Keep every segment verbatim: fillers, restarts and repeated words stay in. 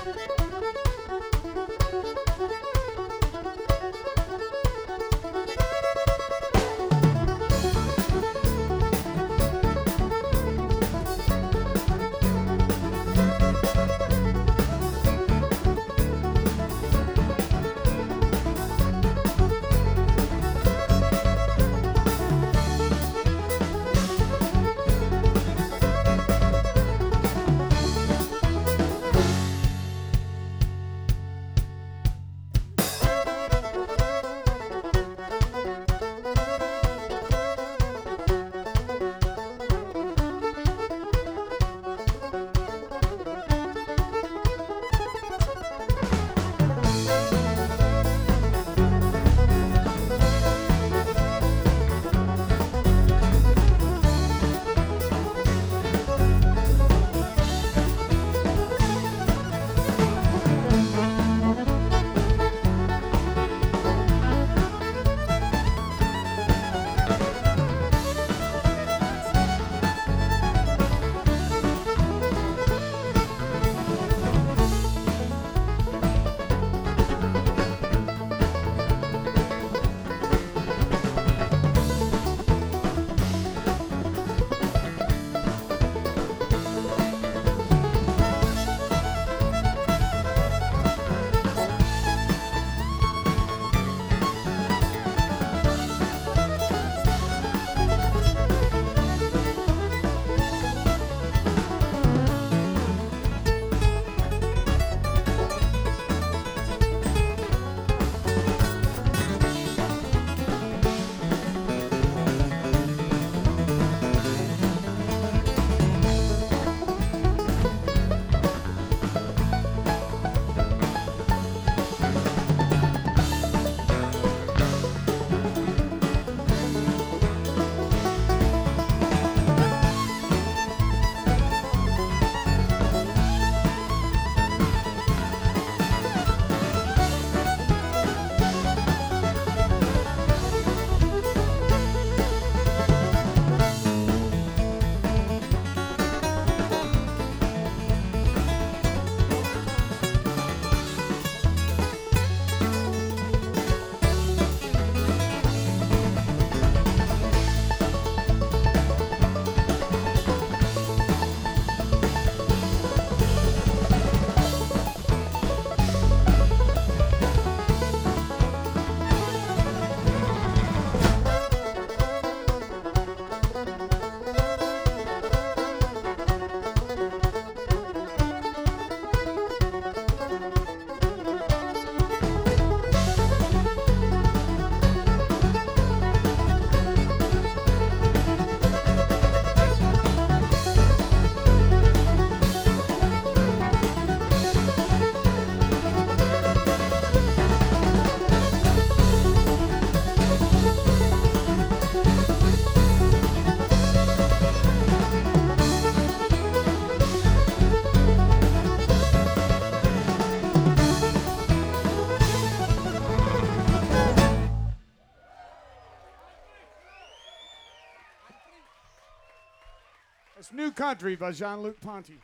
It's New Country by Jean-Luc Ponty.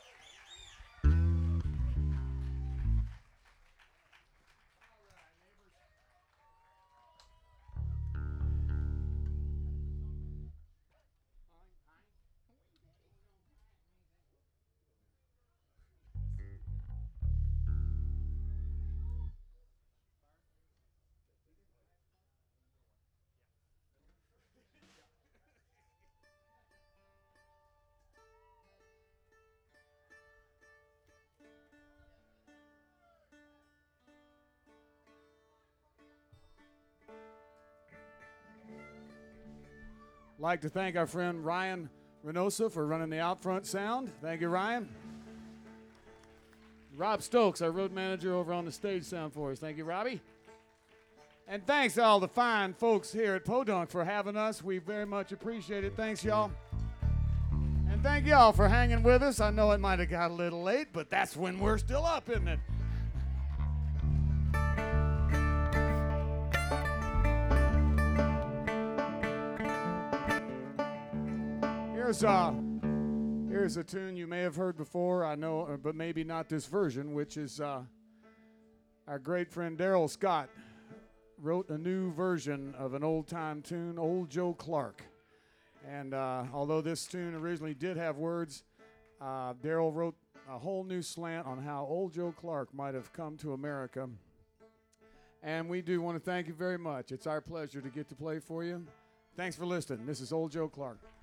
Like to thank our friend Ryan Reynosa for running the out front sound. Thank you, Ryan. Rob Stokes, our road manager over on the stage sound for us. Thank you, Robbie. And thanks to all the fine folks here at Podunk for having us. We very much appreciate it. Thanks, y'all. And thank y'all for hanging with us. I know it might have got a little late, but that's when we're still up, isn't it? Here's uh, Here's a tune you may have heard before, I know, uh, but maybe not this version, which is uh, our great friend Daryl Scott wrote a new version of an old-time tune, Old Joe Clark. And uh, although this tune originally did have words, uh, Daryl wrote a whole new slant on how Old Joe Clark might have come to America. And we do want to thank you very much. It's our pleasure to get to play for you. Thanks for listening. This is Old Joe Clark.